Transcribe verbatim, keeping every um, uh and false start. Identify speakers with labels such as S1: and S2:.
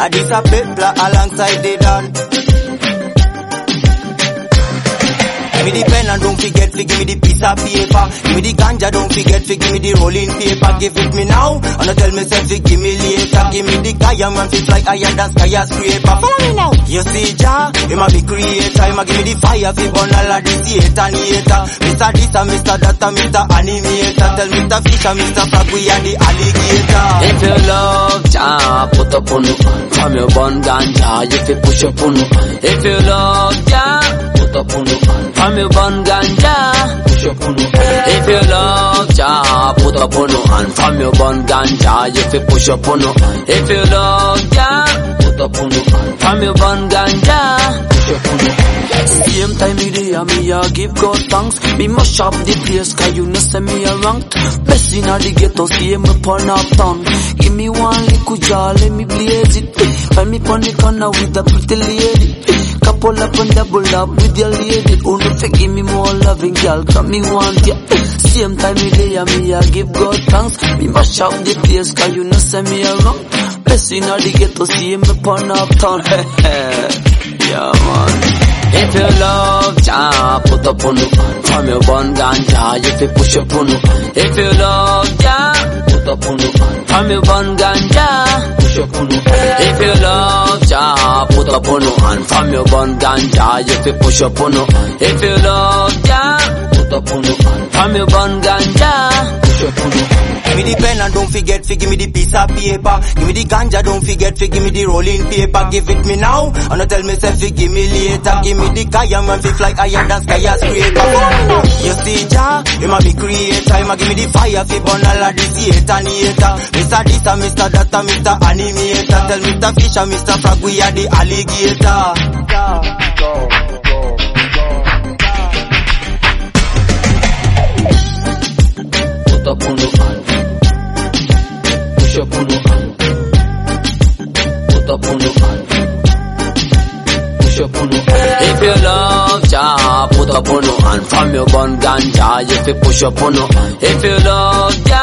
S1: this a pepla alongside the Don. Give me the pen and don't forget to give me the piece of paper. Give me the ganja, don't forget to give me the rolling paper. Give it me now, and don't tell myself to give me later. Give me the guy and man feel like higher than skyscraper. Follow me now. You see Jah, him a be creator. Him a give me the fire fi burn all of this hate and hater. Mister this and Mister that and Mister Animator. Tell Mister Fish and Mister Frog we are the alligator.
S2: If you love Jah, put up on it. From your bun ganja, you fi push up on it. If you love Jah, put up on it. From your bun ganja, push up on it. If you love Jah, put up on it. And from your bun ganja, you fi push up on it. If you love Jah, put up on it. From your bun ganja, push up on it. Same time me there, me a give God thanks. Me mash up the place, cause you know say me a rank. Best inna the ghetto, see me pon up town. Give me one little jar, let me blaze it. Find me pon the corner with a pretty lady. Couple up and double up with your lady. Oh no, give me more loving, girl, cause me want ya. Same time me there, me a give God thanks. Me mash up the place, cause you know say me a rank. Best inna the ghetto, see me pon up town. Yeah man. If you love Jah, put up on it. From your bun ganja, you fi push up on it. If you love Jah, put up on it. From your bun ganja, push up on it. If you love Jah, put up on it. And from your bun ganja, you fi push up on it. If you love Jah, put up on it. From your bun ganja, push up on it.
S1: Give me the pen and don't forget to give me the piece of paper. Give me the ganja, don't forget to give me the rolling paper. Give it me now, and don't tell myself to give me later. Give me the guy and man feel like higher than skyscraper. You see Jah, him a be creator. Him a give me the fire fi burn all of this hate and hater. Mister this and Mister that and Mister Animator. Tell Mister Fish and Mister Frog we are the alligator.
S2: Put up on the hand. Push up on the hand. Put up on the hand. Push up on the hand. If you love Jah, put up on the hand. From your bun ganja, you fi push up on the hand. If you love Jah,